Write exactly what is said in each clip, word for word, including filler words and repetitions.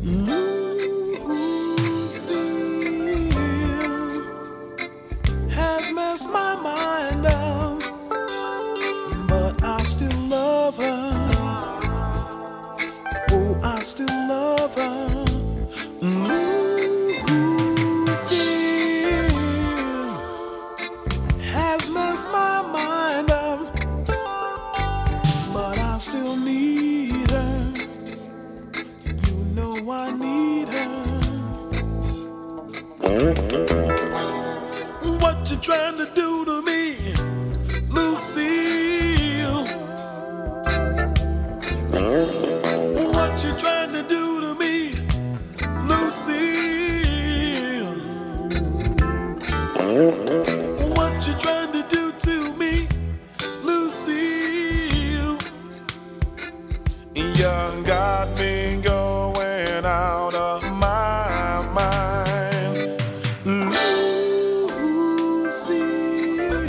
Lucille has messed my mind up, but I still love her. Oh, I still love her. Lucille has messed my mind up, but I still need her. You know I need her. What you trying to do to me, Lucille? What you trying to do to me, Lucille? What you trying to do to me, Lucille? You got me going out of my mind. Lucille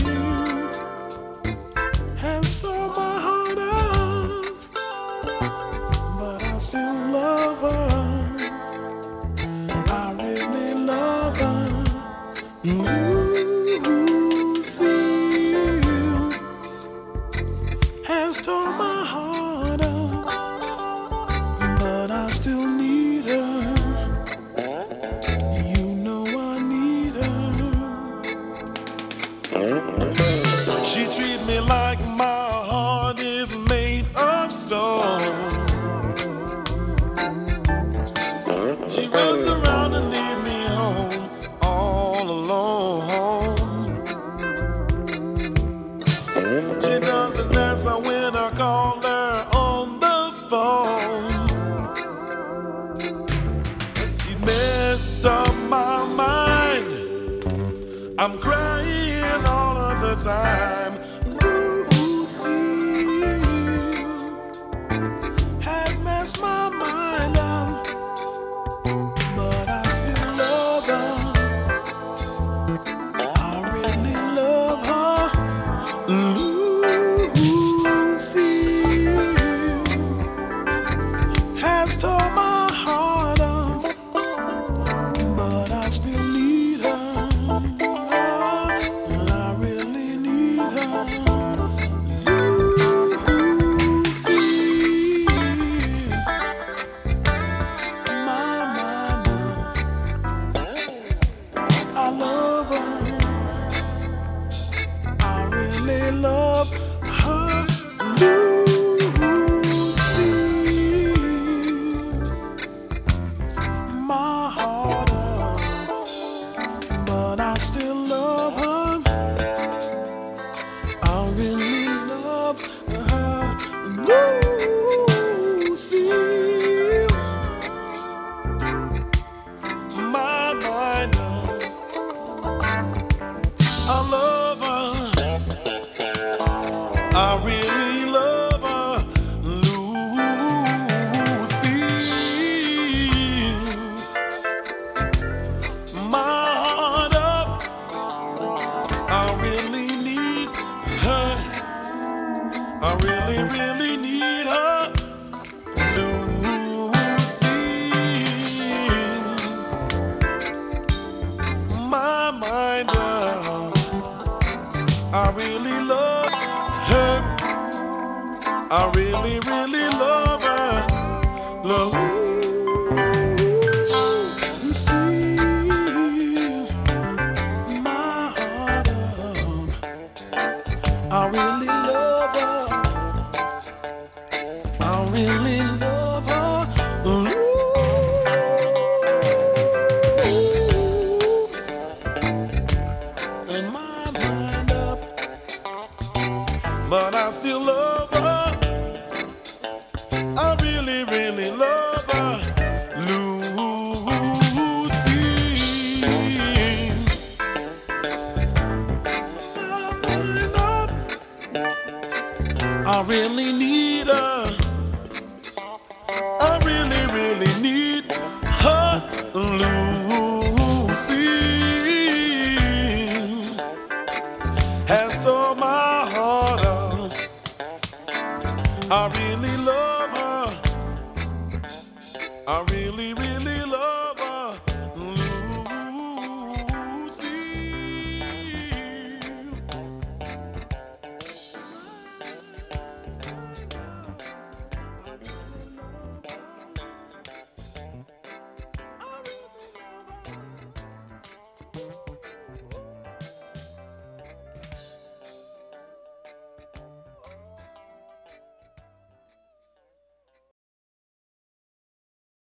has torn my heart up, but I still love her. I really love her. Lucille has torn my heart up, but I still need her. You know I need her. She treats me like my heart is made of stone. She runs around and leaves me home all alone. She doesn't answer when I call her on the phone. She messed up my mind. I'm crying all of the time. Lucille has messed my mind up, but I still love her. I really love her. Lucille has torn my heart up, but I still need her. I really need her. Lucille, my mind up. I love her. I really love her. Lucille, my heart up, but I still love her. I really love her. Lucille, my mind up. I love her. I really love her. Lucille, my heart up. I really need her. I really, really need her. Lucille, my mind up. I really love her. I really, really love her. Love. Lucille, my heart up. I really love her. I really love her. Ooh. And my mind up, but I still love her. I really, really love her. Lucille, my mind up. I really need her. I really, really need her. Lucille has torn my heart up. I really love her. I really, really